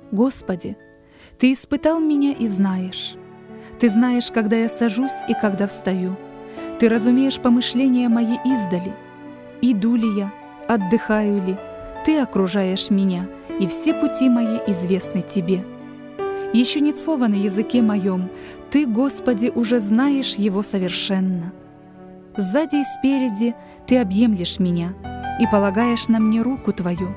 Господи, Ты испытал меня и знаешь. Ты знаешь, когда я сажусь и когда встаю. Ты разумеешь помышления мои издали. Иду ли я, отдыхаю ли, Ты окружаешь меня, и все пути мои известны Тебе. Еще нет слова на языке моем, Ты, Господи, уже знаешь его совершенно. Сзади и спереди Ты объемлешь меня и полагаешь на мне руку Твою.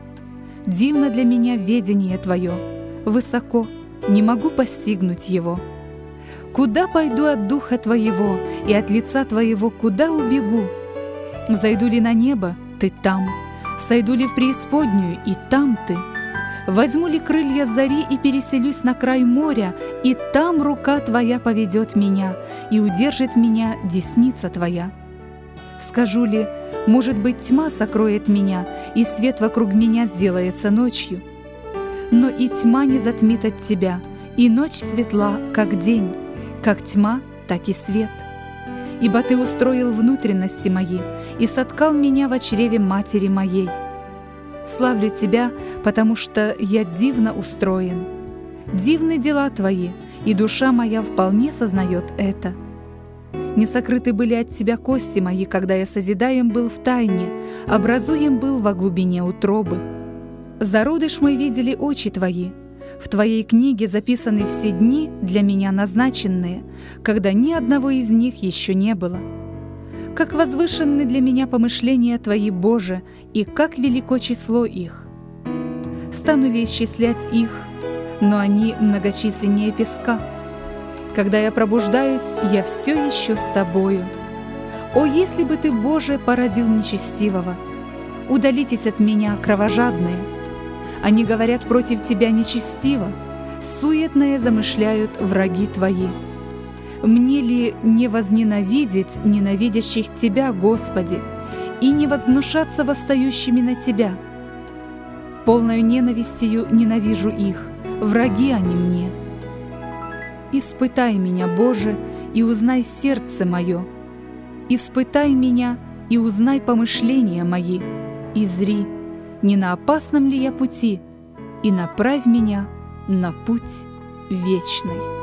Дивно для меня ведение Твое, высоко, не могу постигнуть его. Куда пойду от Духа Твоего и от лица Твоего куда убегу? Взойду ли на небо, Ты там, сойду ли в преисподнюю, и там Ты. Возьму ли крылья зари и переселюсь на край моря, и там рука Твоя поведет меня, и удержит меня десница Твоя. Скажу ли, может быть, тьма сокроет меня, и свет вокруг меня сделается ночью. Но и тьма не затмит от Тебя, и ночь светла, как день, как тьма, так и свет. Ибо Ты устроил внутренности мои и соткал меня во чреве матери моей. Славлю Тебя, потому что я дивно устроен. Дивны дела Твои, и душа моя вполне сознает это. Не сокрыты были от Тебя кости мои, когда я созидаем был в тайне, образуем был во глубине утробы. Зародыш мой видели очи Твои. В Твоей книге записаны все дни, для меня назначенные, когда ни одного из них еще не было. Как возвышенны для меня помышления Твои, Боже, и как велико число их. Стану ли исчислять их, но они многочисленнее песка. Когда я пробуждаюсь, я все еще с Тобою. О, если бы Ты, Боже, поразил нечестивого! Удалитесь от меня, кровожадные! Они говорят против Тебя нечестиво, суетное замышляют враги Твои. Мне ли не возненавидеть ненавидящих Тебя, Господи, и не возгнушаться восстающими на Тебя? Полною ненавистью ненавижу их, враги они мне. Испытай меня, Боже, и узнай сердце мое. Испытай меня и узнай помышления мои, и зри, не на опасном ли я пути, и направь меня на путь вечный.